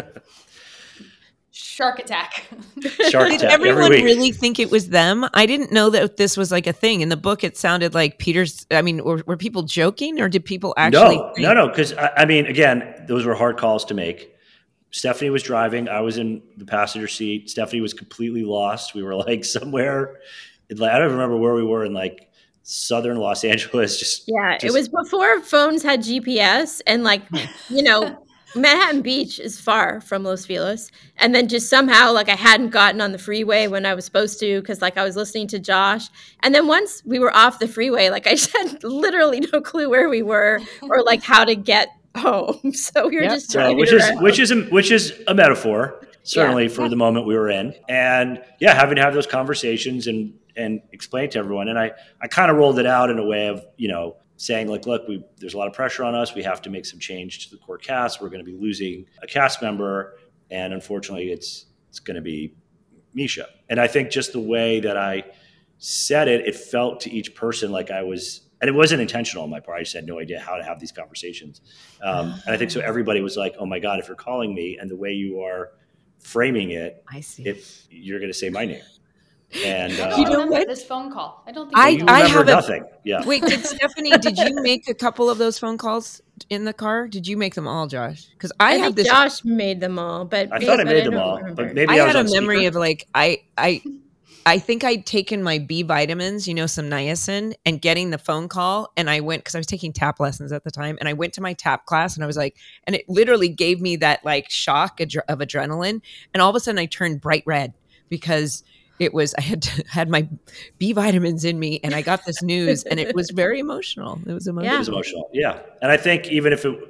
Shark attack. Did everyone really think it was them? I didn't know that this was like a thing. In the book, it sounded like were people joking, or did people actually No, because I mean, again, those were hard calls to make. Stephanie was driving. I was in the passenger seat. Stephanie was completely lost. We were like somewhere. I don't remember where we were in like southern Los Angeles. It was before phones had GPS, and like, Manhattan Beach is far from Los Feliz. And then just somehow, like, I hadn't gotten on the freeway when I was supposed to, because like I was listening to Josh. And then once we were off the freeway, like I just had literally no clue where we were or like how to get home. So we were just trying which is a metaphor, certainly for the moment we were in. And having to have those conversations and explain to everyone. And I kind of rolled it out in a way of, saying like, look, there's a lot of pressure on us. We have to make some change to the core cast. We're going to be losing a cast member. And unfortunately, it's going to be Misha. And I think just the way that I said it, it felt to each person like I was, and it wasn't intentional on my part. I just had no idea how to have these conversations. And I think so everybody was like, oh my God, if you're calling me and the way you are framing it, I see. you're going to say my name. And I don't You know remember what? this phone call. I don't think I- you do. remember have a- nothing. Yeah. Wait, Stephanie, did you make a couple of those phone calls in the car? Did you make them all, Josh? Because I I have think this. Josh made them all, but I thought I made them don't all, remember. but maybe I I was had a on memory speaker. of like I think I'd taken my B vitamins, some niacin, and getting the phone call. And I went because I was taking tap lessons at the time, and I went to my tap class, and I was like, and it literally gave me that like shock of adrenaline, and all of a sudden I turned bright red because I had my B vitamins in me, and I got this news, and it was very emotional. It was emotional. It was emotional. Yeah. And I think even if it,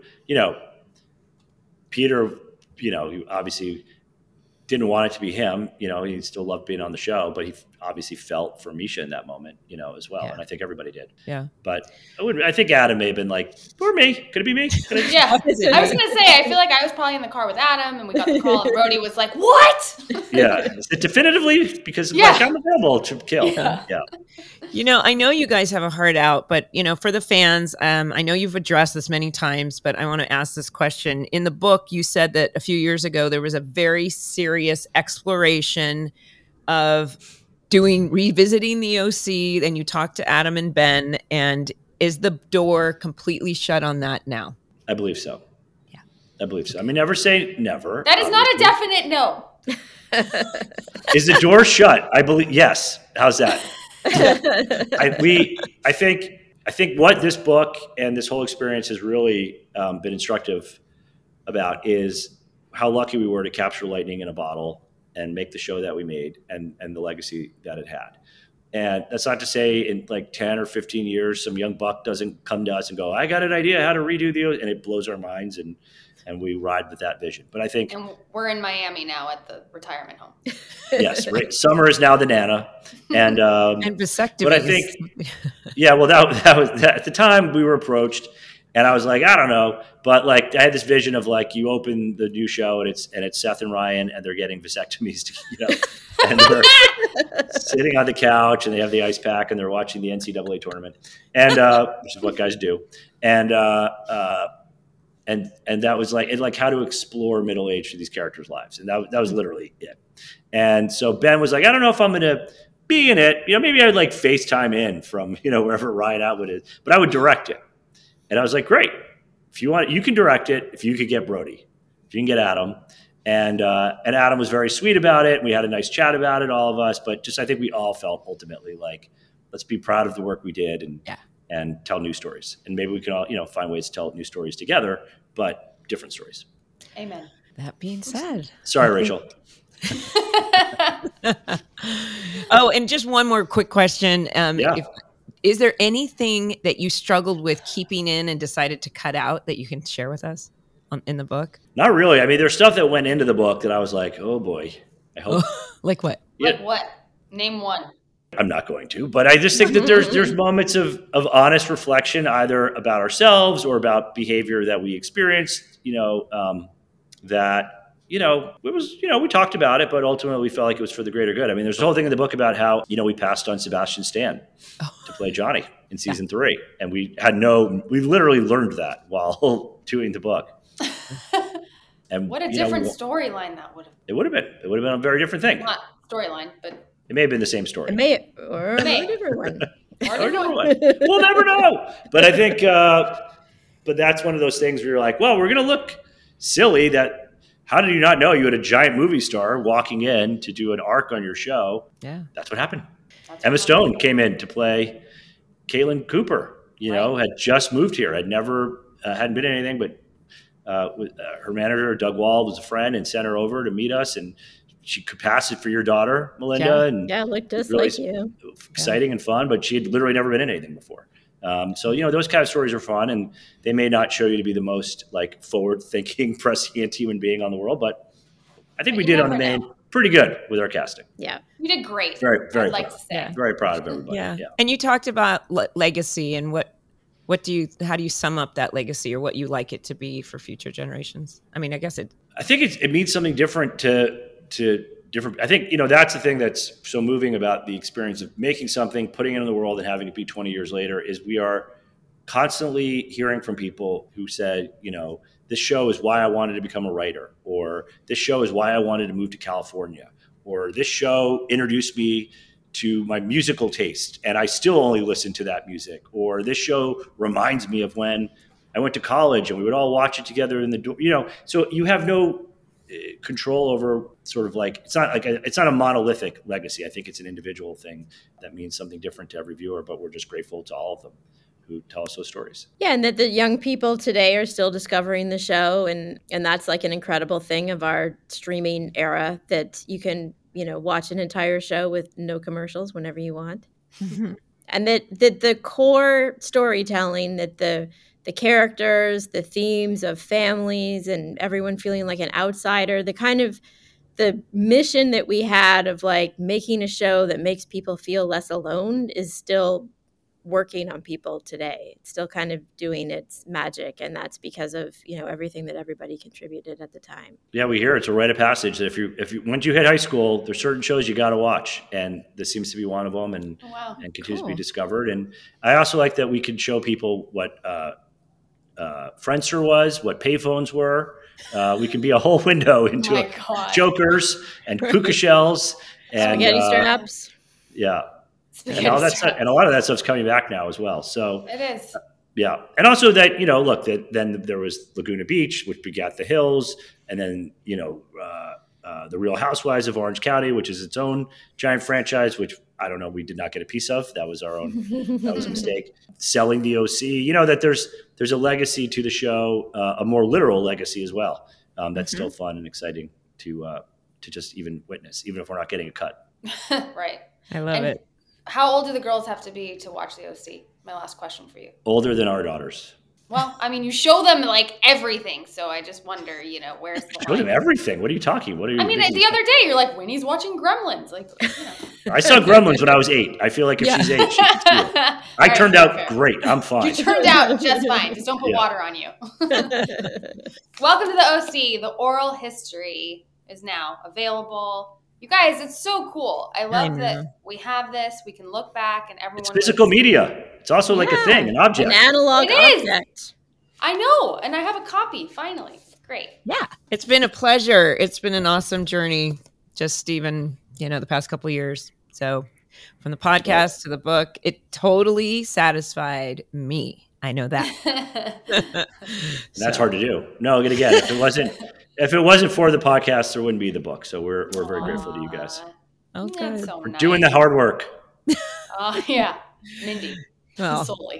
Peter, he obviously didn't want it to be him, he still loved being on the show, but he obviously felt for Misha in that moment, as well. Yeah. And I think everybody did. Yeah. But I think Adam may have been like, or me, could it be me? Yeah, I was going to say, I feel like I was probably in the car with Adam and we got the call and Brody was like, what? Yeah. Is it definitively? Because Yeah. I'm available to kill. Yeah. Yeah. I know you guys have a heart out, but for the fans, I know you've addressed this many times, but I want to ask this question. In the book, you said that a few years ago there was a very serious exploration of revisiting the OC, and you talked to Adam and Ben, and is the door completely shut on that now? I believe so. Yeah. I believe so. I mean, never say never. That is not a obviously. definite no. Is the door shut? I believe, yes. How's that? I think what this book and this whole experience has really been instructive about is how lucky we were to capture lightning in a bottle and make the show that we made and the legacy that it had. And that's not to say in like 10 or 15 years, some young buck doesn't come to us and go, I got an idea how to redo and it blows our minds and we ride with that vision. But I think, And we're in Miami now at the retirement home. yes, right. Summer is now the Nana. And vasectomy. but I think, yeah, well, that was at the time we were approached, and I was like, I don't know, but like I had this vision of like you open the new show and it's Seth and Ryan and they're getting vasectomies, and they're sitting on the couch and they have the ice pack and they're watching the NCAA tournament, and which is what guys do, and that was like how to explore middle age through these characters' lives, and that was literally it. And so Ben was like, I don't know if I'm going to be in it. Maybe I'd like FaceTime in from, wherever Ryan Atwood is, but I would direct it. And I was like, great. If you want, you can direct it. If you could get Brody, if you can get Adam. And Adam was very sweet about it. We had a nice chat about it, all of us, but just, I think we all felt ultimately like, let's be proud of the work we did and tell new stories. And maybe we can all, find ways to tell new stories together, but different stories. Amen. That being said. Sorry, Rachel. Oh, and just one more quick question. Yeah. Is there anything that you struggled with keeping in and decided to cut out that you can share with us in the book? Not really. I mean, there's stuff that went into the book that I was like, oh boy, I hope. Like what? Like what? Name one. I'm not going to, but I just think that there's moments of honest reflection, either about ourselves or about behavior that we experienced, that, it was, we talked about it, but ultimately we felt like it was for the greater good. I mean, there's a whole thing in the book about how, we passed on Sebastian Stan to play Johnny in season 3. And we literally learned that while doing the book. And what a different storyline that would have been. It would have been a very different thing. Not storyline, but it may have been the same story. Or a different one. Or a different one. We'll never know. But I think, but that's one of those things where you're like, well, we're going to look silly how did you not know you had a giant movie star walking in to do an arc on your show? Yeah. That's what happened. Emma Stone came in to play Caitlin Cooper, had just moved here, hadn't been in anything, but her manager, Doug Wall, was a friend and sent her over to meet us, and she could pass it for your daughter, Melinda. Yeah, looked just really like you. Exciting and fun, but she had literally never been in anything before. So, those kind of stories are fun, and they may not show you to be the most like forward-thinking, prescient human being on the world, but I think we did on the main pretty good with our casting. Yeah. You did great. Very, very I'd like proud. to say. Very proud of everybody. Yeah. Yeah. And you talked about legacy and how do you sum up that legacy or what you like it to be for future generations? I mean, I guess I think it means something different to different. I think, that's the thing that's so moving about the experience of making something, putting it in the world and having it be 20 years later is we are constantly hearing from people who said, this show is why I wanted to become a writer, or this show is why I wanted to move to California, or this show introduced me to my musical taste, and I still only listen to that music. Or this show reminds me of when I went to college and we would all watch it together in the dorm. So you have no control over sort of like, it's not a monolithic legacy. I think it's an individual thing that means something different to every viewer, but we're just grateful to all of them who tell us those stories. Yeah, and that the young people today are still discovering the show, and that's like an incredible thing of our streaming era, that you can, watch an entire show with no commercials whenever you want. And that the core storytelling, that the characters, the themes of families and everyone feeling like an outsider, the kind of the mission that we had of like making a show that makes people feel less alone is still working on people today. It's still kind of doing its magic, and that's because of everything that everybody contributed at the time. Yeah, we hear it's a rite of passage that if you once you hit high school, there's certain shows you got to watch, and this seems to be one of them, and continues to be discovered. And I also like that we can show people what Friendster was, what payphones were. We can be a whole window into jokers and puka shells and spaghetti straps. Yeah. And all that stuff, and a lot of that stuff's coming back now as well. So it is. Yeah. And also that, then there was Laguna Beach, which begat The Hills, and then, The Real Housewives of Orange County, which is its own giant franchise, which I don't know, we did not get a piece of. That was our own, that was a mistake. Selling the OC, that there's a legacy to the show, a more literal legacy as well. That's still fun and exciting to just even witness, even if we're not getting a cut. Right. I love it. How old do the girls have to be to watch the OC? My last question for you. Older than our daughters. Well, I mean, you show them like everything, so I just wonder, where's the show them everything? What are you talking? What are you? I mean, the other day you're like, Winnie's watching Gremlins. Like, I saw Gremlins when I was 8. I feel like if she's 8, she can see it. I turned out great. I'm fine. You turned out just fine. Just don't put water on you. Welcome to the OC. The oral history is now available. You guys, it's so cool. I love that we have this. We can look back and everyone. It's physical media. It's also like a thing, an object. An analog object. I know. And I have a copy, finally. Great. Yeah. It's been a pleasure. It's been an awesome journey, just even, the past couple of years. So from the podcast to the book, it totally satisfied me. I know that. That's hard to do. No, again, if it wasn't for the podcast, there wouldn't be the book. So we're very grateful to you guys. Okay. So we're doing the hard work. Yeah. Mindy. Well, solely.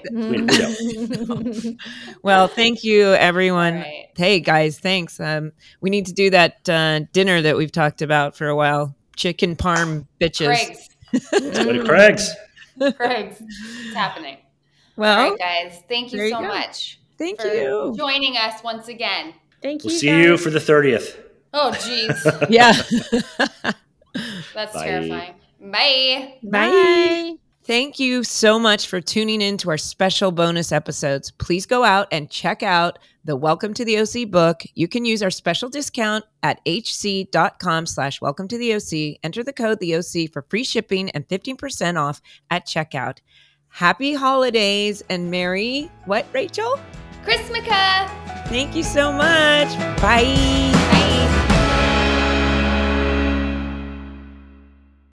Well, thank you, everyone. Right. Hey, guys, thanks. We need to do that dinner that we've talked about for a while. Chicken parm bitches. Craig's. Let's go to Craig's. Craig's. It's happening. Well, all right, guys, thank you so much. Thank for you joining us once again. Thank you. We'll see you for the 30th. Oh, geez. Yeah. That's Bye. terrifying. Bye. Bye. Thank you so much for tuning in to our special bonus episodes. Please go out and check out the Welcome to the OC book. You can use our special discount at hc.com/welcome to the OC. Enter the code the OC for free shipping and 15% off at checkout. Happy holidays and Merry, what, Rachel? Christmaka. Thank you so much. Bye. Bye.